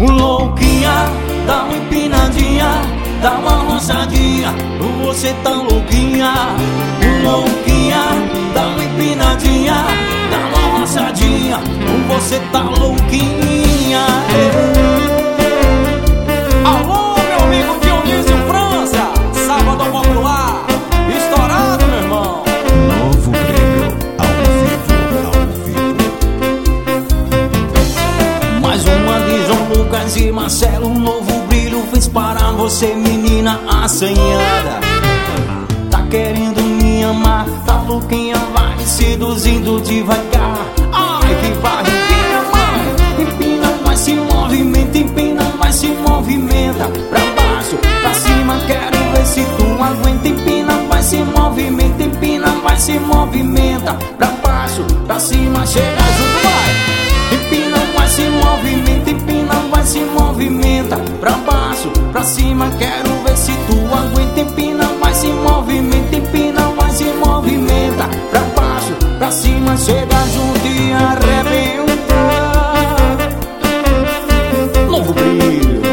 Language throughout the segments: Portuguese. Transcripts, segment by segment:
Louquinha, dá uma empinadinha, dá uma roçadinha, você tá louquinha. Louquinha, dá uma empinadinha, dá uma roçadinha, você tá louquinha. Alô, meu amigo Dionísio França, sábado popular, estourado, meu irmão. Novo Brilho, ao vivo. Mais uma de João Lucas e Marcelo. Um novo brilho fez para você, menina assanhada. Tá querendo me amar, tá louquinha, vai me seduzindo devagar. Ai, que barriguinha, mãe. Empina, mas se movimenta, empina, mas se movimenta. Pra baixo, pra cima, quero ver se tu aguenta. Empina, mas se movimenta, empina, mas se movimenta. Pra baixo, pra cima, chega junto, vai. Empina, mas se movimenta, empina, mas se movimenta. Pra baixo, pra cima, quero ver se tu aguenta. Empina, mas se movimenta, empina, mas se movimenta. Pra baixo, pra cima, chega junto e arrebenta. Novo brilho.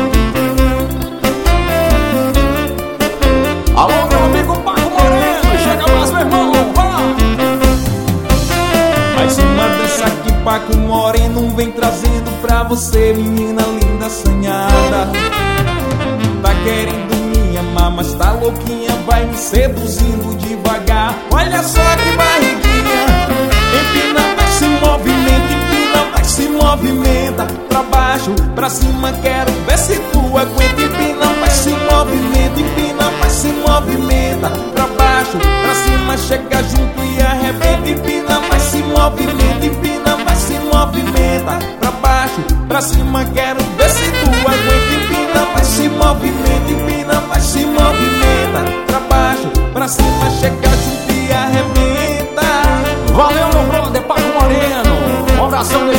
Alô, meu amigo Paco Moreno, chega mais, meu irmão, vai. Mais uma dança que Paco Moreno vem trazendo pra você, menina linda assanhada. Tá querendo me amar, mas tá louquinha, vai me seduzindo devagar. Olha só que barriguinha, empina, mas se movimenta, empina, mas se movimenta. Pra baixo, pra cima, quero ver se tu aguenta. Empina, mas se movimenta, empina, mas se movimenta. Pra baixo, pra cima, chega junto e arrebenta. Empina, mas se movimenta, empina, mas se movimenta. Pra baixo, pra cima, quero ver se tu aguenta. Empina, mas se movimenta, empina, mas se movimenta. Pra baixo, pra cima, chega junto e arrebenta. Valeu, meu brother Paco Moreno. Um abração dele.